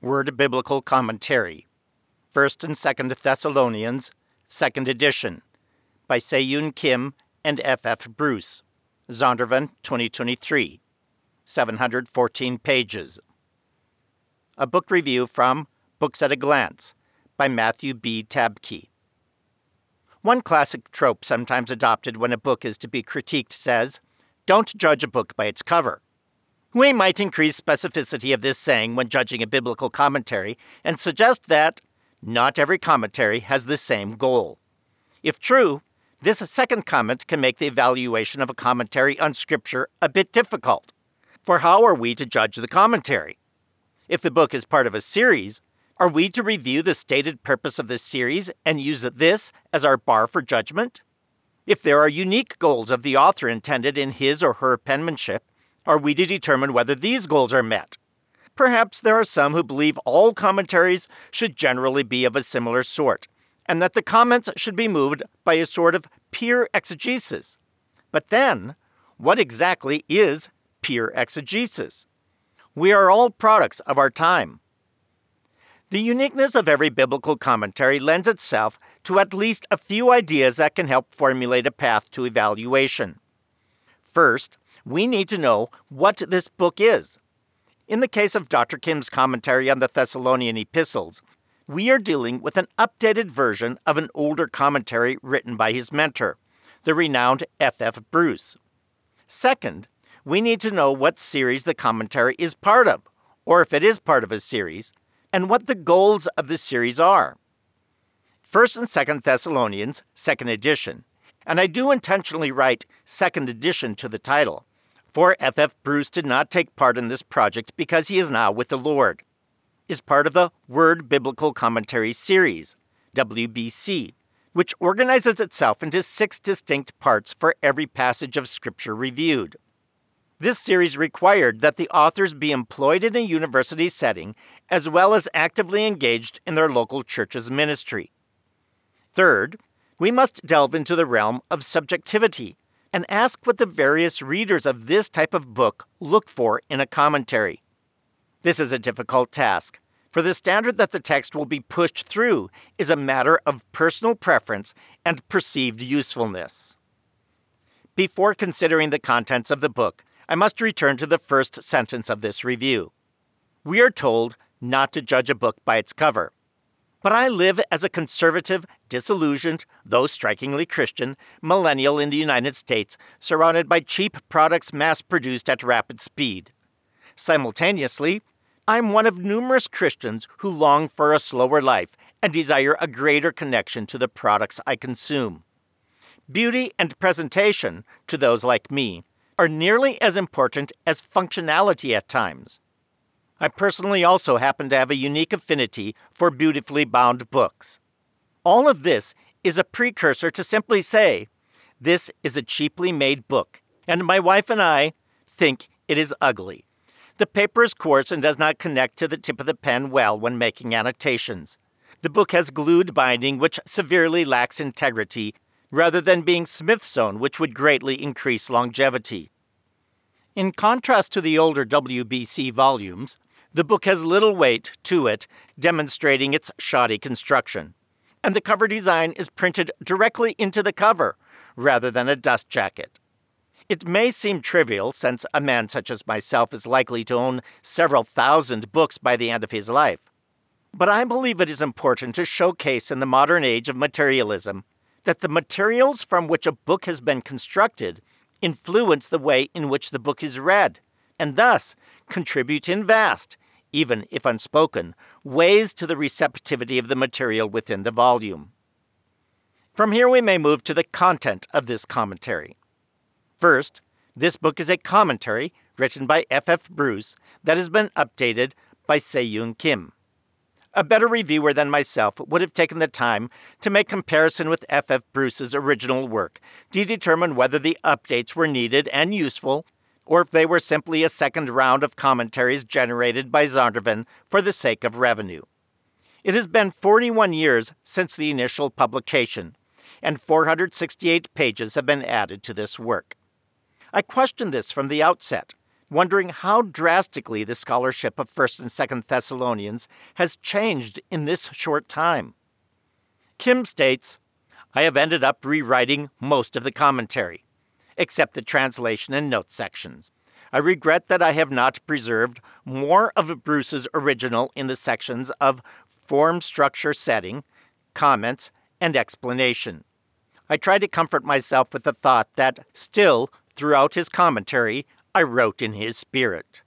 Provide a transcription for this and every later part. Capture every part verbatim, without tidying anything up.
Word Biblical Commentary, First and Second Thessalonians, Second Edition, by Se-Yoon Kim and F F Bruce, Zondervan, twenty twenty-three, seven hundred fourteen pages. A book review from Books at a Glance, by Matthew B. Tabke. One classic trope sometimes adopted when a book is to be critiqued says, "Don't judge a book by its cover." We might increase specificity of this saying when judging a biblical commentary and suggest that not every commentary has the same goal. If true, this second comment can make the evaluation of a commentary on Scripture a bit difficult. For how are we to judge the commentary? If the book is part of a series, are we to review the stated purpose of the series and use this as our bar for judgment? If there are unique goals of the author intended in his or her penmanship, are we to determine whether these goals are met? Perhaps there are some who believe all commentaries should generally be of a similar sort, and that the comments should be moved by a sort of peer exegesis. But then, what exactly is peer exegesis? We are all products of our time. The uniqueness of every biblical commentary lends itself to at least a few ideas that can help formulate a path to evaluation. First, we need to know what this book is. In the case of Doctor Kim's commentary on the Thessalonian epistles, we are dealing with an updated version of an older commentary written by his mentor, the renowned F F Bruce. Second, we need to know what series the commentary is part of, or if it is part of a series, and what the goals of the series are. First and Second Thessalonians, Second Edition, and I do intentionally write Second Edition to the title, for F F Bruce did not take part in this project because he is now with the Lord, is part of the Word Biblical Commentary Series, W B C, which organizes itself into six distinct parts for every passage of Scripture reviewed. This series required that the authors be employed in a university setting as well as actively engaged in their local church's ministry. Third, we must delve into the realm of subjectivity and ask what the various readers of this type of book look for in a commentary. This is a difficult task, for the standard that the text will be pushed through is a matter of personal preference and perceived usefulness. Before considering the contents of the book, I must return to the first sentence of this review. We are told not to judge a book by its cover. But I live as a conservative, disillusioned, though strikingly Christian, millennial in the United States, surrounded by cheap products mass-produced at rapid speed. Simultaneously, I'm one of numerous Christians who long for a slower life and desire a greater connection to the products I consume. Beauty and presentation, to those like me, are nearly as important as functionality at times. I personally also happen to have a unique affinity for beautifully bound books. All of this is a precursor to simply say, this is a cheaply made book, and my wife and I think it is ugly. The paper is coarse and does not connect to the tip of the pen well when making annotations. The book has glued binding which severely lacks integrity, rather than being Smith-sewn, which would greatly increase longevity. In contrast to the older W B C volumes, the book has little weight to it, demonstrating its shoddy construction, and the cover design is printed directly into the cover, rather than a dust jacket. It may seem trivial, since a man such as myself is likely to own several thousand books by the end of his life, but I believe it is important to showcase in the modern age of materialism that the materials from which a book has been constructed influence the way in which the book is read, and thus contribute in vast, even if unspoken, ways to the receptivity of the material within the volume. From here we may move to the content of this commentary. First, this book is a commentary written by F F Bruce that has been updated by Se-Yoon Kim. A better reviewer than myself would have taken the time to make comparison with F F Bruce's original work to determine whether the updates were needed and useful, or if they were simply a second round of commentaries generated by Zondervan for the sake of revenue. It has been forty-one years since the initial publication, and four hundred sixty-eight pages have been added to this work. I questioned this from the outset, wondering how drastically the scholarship of First and Second Thessalonians has changed in this short time. Kim states, I have ended up rewriting most of the commentary, except the translation and note sections. I regret that I have not preserved more of Bruce's original in the sections of form, structure, setting, comments, and explanation. I try to comfort myself with the thought that still, throughout his commentary, I wrote in his spirit.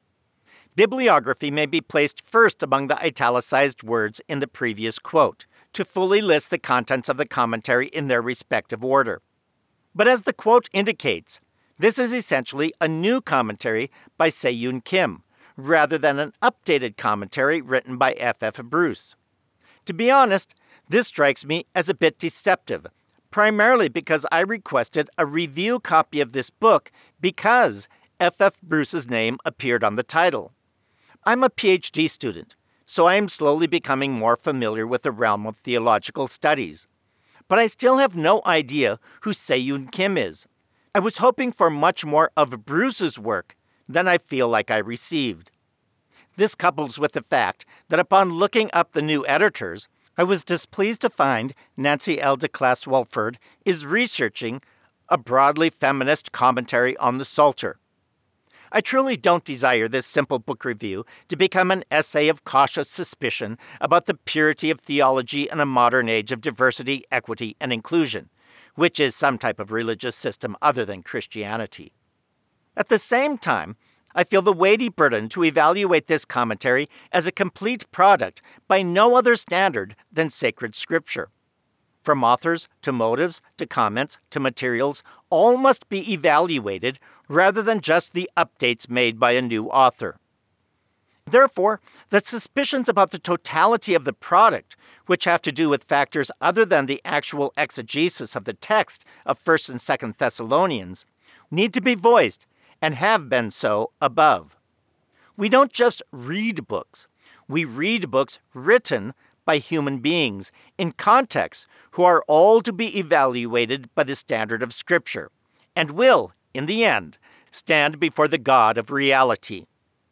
Bibliography may be placed first among the italicized words in the previous quote, to fully list the contents of the commentary in their respective order. But as the quote indicates, this is essentially a new commentary by Se-Yoon Kim, rather than an updated commentary written by F F Bruce. To be honest, this strikes me as a bit deceptive, primarily because I requested a review copy of this book because F F Bruce's name appeared on the title. I'm a P H D student, so I am slowly becoming more familiar with the realm of theological studies. But I still have no idea who Se-Yoon Kim is. I was hoping for much more of Bruce's work than I feel like I received. This couples with the fact that upon looking up the new editors, I was displeased to find Nancy L. de Claes-Wolford is researching a broadly feminist commentary on the Psalter. I truly don't desire this simple book review to become an essay of cautious suspicion about the purity of theology in a modern age of diversity, equity, and inclusion, which is some type of religious system other than Christianity. At the same time, I feel the weighty burden to evaluate this commentary as a complete product by no other standard than sacred scripture. From authors to motives to comments to materials, all must be evaluated rather than just the updates made by a new author. Therefore, the suspicions about the totality of the product, which have to do with factors other than the actual exegesis of the text of First and Second Thessalonians, need to be voiced and have been so above. We don't just read books. We read books written by human beings in context who are all to be evaluated by the standard of Scripture and will, in the end, stand before the God of reality.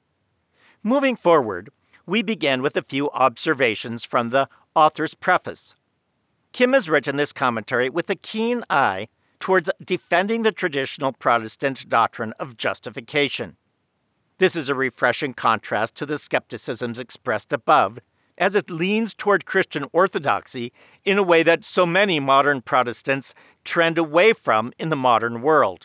Moving forward, we begin with a few observations from the author's preface. Kim has written this commentary with a keen eye towards defending the traditional Protestant doctrine of justification. This is a refreshing contrast to the skepticisms expressed above, as it leans toward Christian orthodoxy in a way that so many modern Protestants trend away from in the modern world.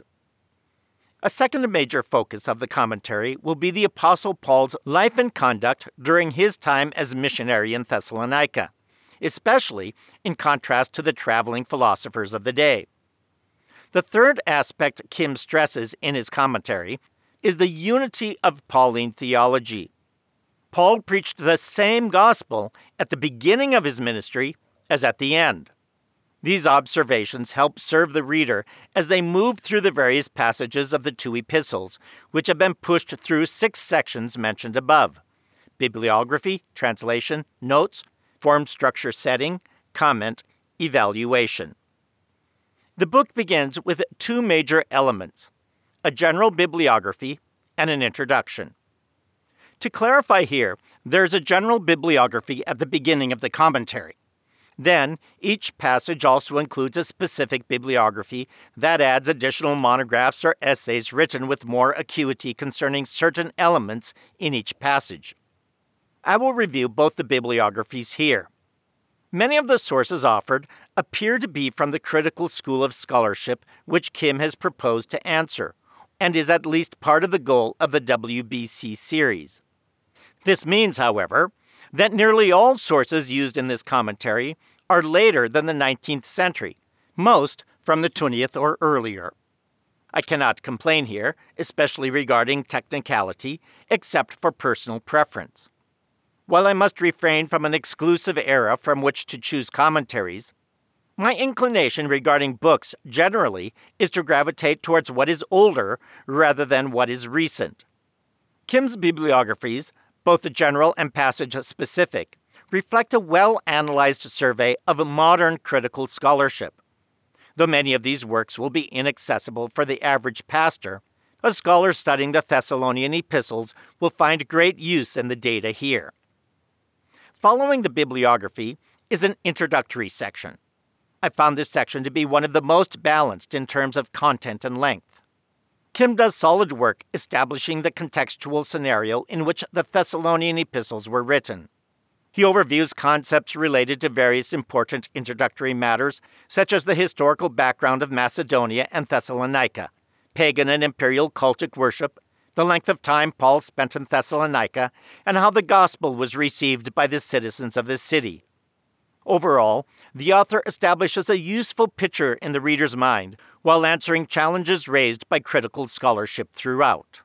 A second major focus of the commentary will be the Apostle Paul's life and conduct during his time as missionary in Thessalonica, especially in contrast to the traveling philosophers of the day. The third aspect Kim stresses in his commentary is the unity of Pauline theology. Paul preached the same gospel at the beginning of his ministry as at the end. These observations help serve the reader as they move through the various passages of the two epistles, which have been pushed through six sections mentioned above: bibliography, translation, notes, form, structure, setting, comment, evaluation. The book begins with two major elements: a general bibliography and an introduction. To clarify here, there's a general bibliography at the beginning of the commentary. Then, each passage also includes a specific bibliography that adds additional monographs or essays written with more acuity concerning certain elements in each passage. I will review both the bibliographies here. Many of the sources offered appear to be from the critical school of scholarship which Kim has proposed to answer, and is at least part of the goal of the W B C series. This means, however, that nearly all sources used in this commentary are later than the nineteenth century, most from the twentieth or earlier. I cannot complain here, especially regarding technicality, except for personal preference. While I must refrain from an exclusive era from which to choose commentaries, my inclination regarding books generally is to gravitate towards what is older rather than what is recent. Kim's bibliographies, both the general and passage-specific, reflect a well-analyzed survey of modern critical scholarship. Though many of these works will be inaccessible for the average pastor, A scholar studying the Thessalonian epistles will find great use in the data here. Following the bibliography is an introductory section. I found this section to be one of the most balanced in terms of content and length. Kim does solid work establishing the contextual scenario in which the Thessalonian epistles were written. He overviews concepts related to various important introductory matters, such as the historical background of Macedonia and Thessalonica, pagan and imperial cultic worship, the length of time Paul spent in Thessalonica, and how the gospel was received by the citizens of this city. Overall, the author establishes a useful picture in the reader's mind while answering challenges raised by critical scholarship throughout.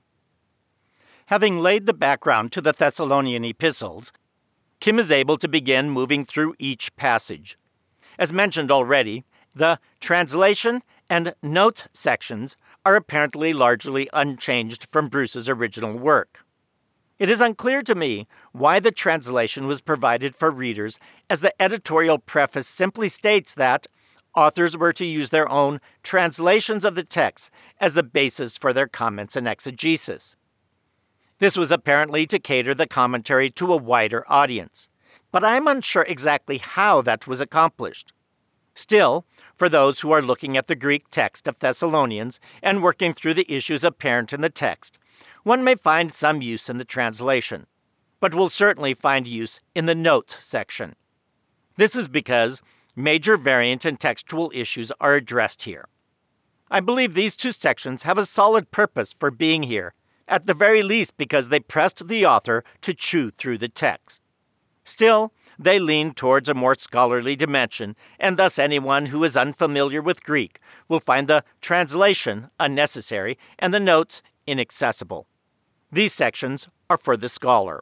Having laid the background to the Thessalonian epistles, Kim is able to begin moving through each passage. As mentioned already, the translation and notes sections are apparently largely unchanged from Bruce's original work. It is unclear to me why the translation was provided for readers, as the editorial preface simply states that authors were to use their own translations of the text as the basis for their comments and exegesis. This was apparently to cater the commentary to a wider audience, but I am unsure exactly how that was accomplished. Still, for those who are looking at the Greek text of Thessalonians and working through the issues apparent in the text, one may find some use in the translation, but will certainly find use in the notes section. This is because major variant and textual issues are addressed here. I believe these two sections have a solid purpose for being here, at the very least because they pressed the author to chew through the text. Still, they lean towards a more scholarly dimension, and thus anyone who is unfamiliar with Greek will find the translation unnecessary and the notes inaccessible. These sections are for the scholar.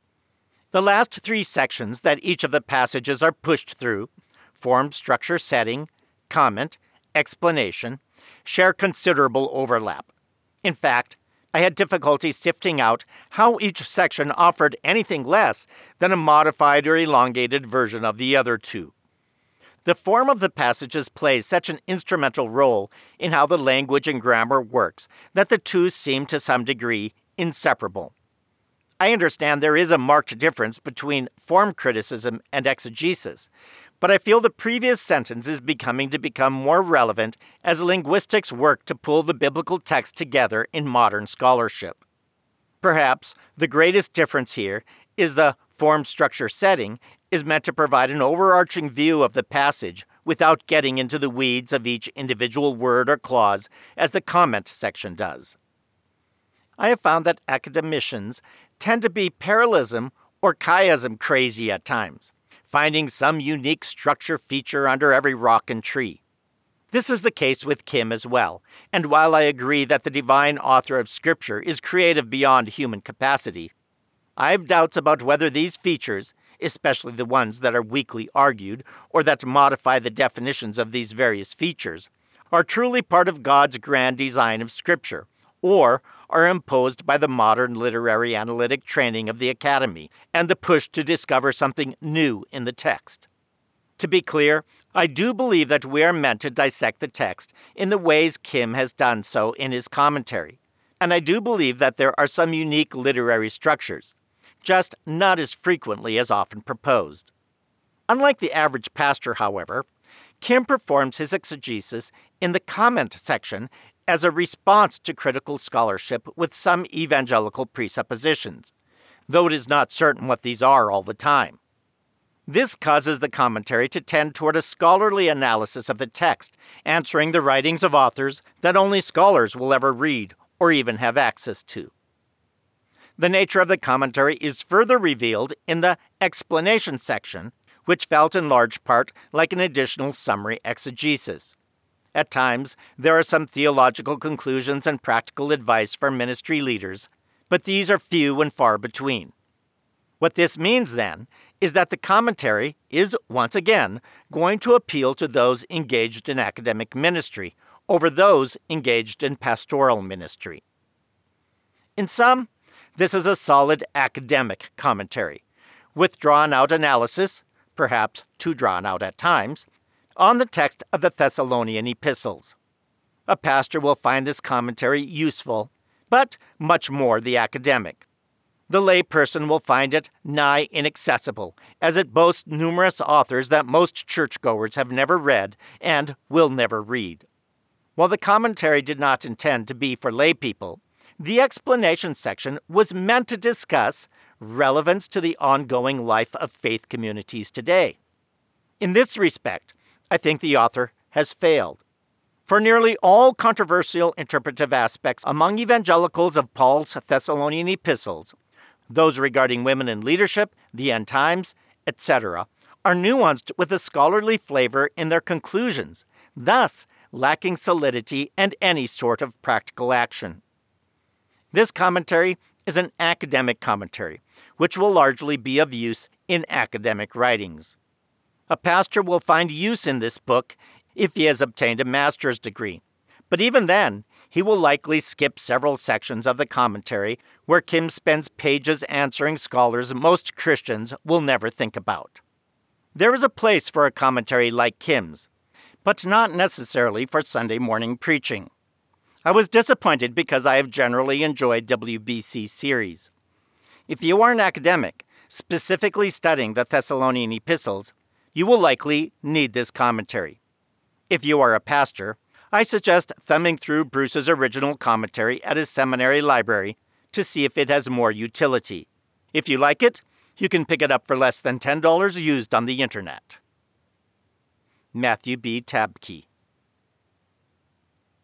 The last three sections that each of the passages are pushed through, form, structure, setting, comment, explanation, share considerable overlap. In fact, I had difficulty sifting out how each section offered anything less than a modified or elongated version of the other two. The form of the passages plays such an instrumental role in how the language and grammar works that the two seem to some degree inseparable. I understand there is a marked difference between form criticism and exegesis, but I feel the previous sentence is becoming to become more relevant as linguistics work to pull the biblical text together in modern scholarship. Perhaps the greatest difference here is the form, structure, setting is meant to provide an overarching view of the passage without getting into the weeds of each individual word or clause as the comment section does. I have found that academicians tend to be parallelism or chiasm crazy at times, finding some unique structure feature under every rock and tree. This is the case with Kim as well, and while I agree that the divine author of Scripture is creative beyond human capacity, I have doubts about whether these features, especially the ones that are weakly argued or that modify the definitions of these various features, are truly part of God's grand design of Scripture, or are imposed by the modern literary analytic training of the academy and the push to discover something new in the text. To be clear, I do believe that we are meant to dissect the text in the ways Kim has done so in his commentary, and I do believe that there are some unique literary structures, just not as frequently as often proposed. Unlike the average pastor, however, Kim performs his exegesis in the comment section as a response to critical scholarship with some evangelical presuppositions, though it is not certain what these are all the time. This causes the commentary to tend toward a scholarly analysis of the text, answering the writings of authors that only scholars will ever read or even have access to. The nature of the commentary is further revealed in the explanation section, which felt in large part like an additional summary exegesis. At times, there are some theological conclusions and practical advice for ministry leaders, but these are few and far between. What this means, then, is that the commentary is, once again, going to appeal to those engaged in academic ministry over those engaged in pastoral ministry. In sum, this is a solid academic commentary, with drawn-out analysis, perhaps too drawn out at times, on the text of the Thessalonian epistles. A pastor will find this commentary useful but much more the academic. The lay person will find it nigh inaccessible, as it boasts numerous authors that most churchgoers have never read and will never read. While the commentary did not intend to be for lay people, the explanation section was meant to discuss relevance to the ongoing life of faith communities today. In this respect, I think the author has failed. For nearly all controversial interpretive aspects among evangelicals of Paul's Thessalonian epistles, those regarding women in leadership, the end times, et cetera, are nuanced with a scholarly flavor in their conclusions, thus lacking solidity and any sort of practical action. This commentary is an academic commentary, which will largely be of use in academic writings. A pastor will find use in this book if he has obtained a master's degree, but even then, he will likely skip several sections of the commentary where Kim spends pages answering scholars most Christians will never think about. There is a place for a commentary like Kim's, but not necessarily for Sunday morning preaching. I was disappointed because I have generally enjoyed W B C series. If you are an academic, specifically studying the Thessalonian epistles, you will likely need this commentary. If you are a pastor, I suggest thumbing through Bruce's original commentary at his seminary library to see if it has more utility. If you like it, you can pick it up for less than ten dollars used on the internet. Matthew B. Tabke.